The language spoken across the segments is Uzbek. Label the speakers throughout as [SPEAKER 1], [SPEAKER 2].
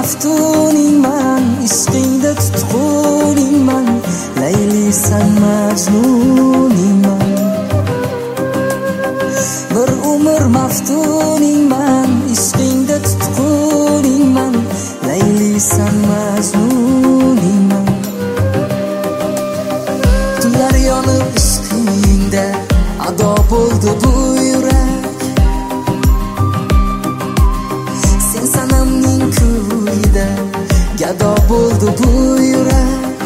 [SPEAKER 1] maftuningman, ishqingda tutquningman, Laylisan majnuningman. Bir umr maftuningman, ishqingda tutquningman, Laylisan majnuningman. Tunlar yonib ishqingda ado bo'ldi bu yurak, sen sanamning kuyida gado bo'ldi bu yurak.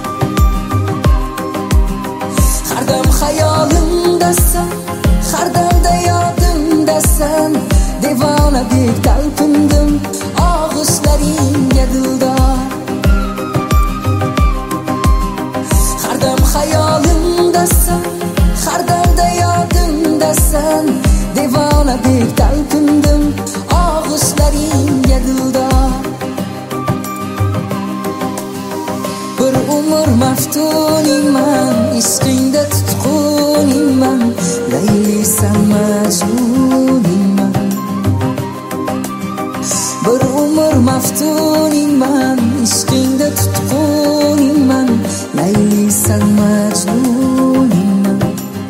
[SPEAKER 1] Har dam xayolimdasan, har damda yodimdasan, devonadek talpindim og'ushlaringga dildor. Har dam xayolimdasan, har damda yodimdasan, devonadek talpindim og'ushlaringga dildor. Bir umr maftuningman, ishqingda tutquningman, Laylisan majnuningman. Bir umr maftuningman, ishqingda tutquningman, Laylisan majnuningman.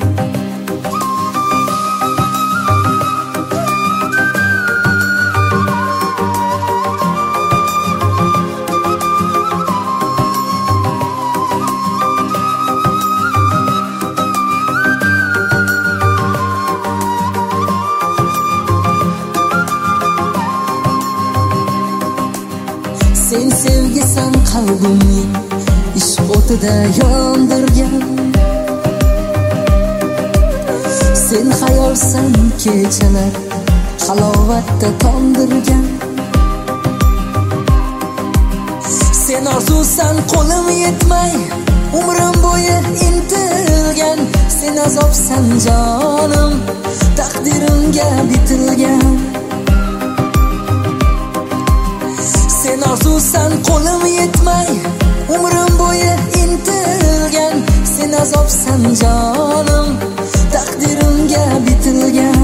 [SPEAKER 1] Sen sevgisan qalbimning ishq o'tida yondirgan, sen xayolsan kechalar halovatda tondirgan. Sen orzusan qo'lim yetmay umrim bo'yi intilgan, sen azobsan jonim taqdirimga bitilgan. Sen orzusan qo'lim yetmay umrim bo'yi intilgan, sen azobsan jonim taqdirimga bitilgan.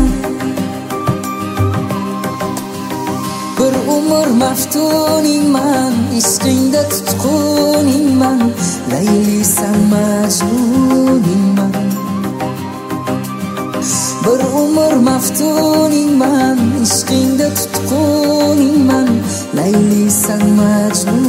[SPEAKER 1] Bir umr maftuningman, ishqingda tutquningman, Laylisan majnuningman. Bir umr maftuningman, ishqingda tutquningman, Laylisan majnun.